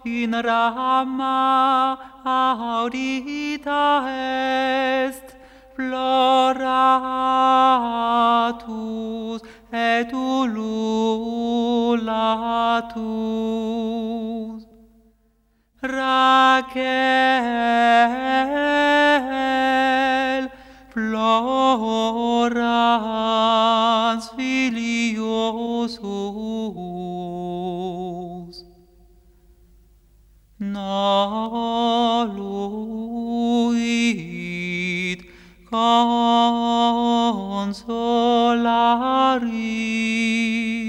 in Rama audita est, floratus et ululatus. Rachel florans filiosus, noluit consolari.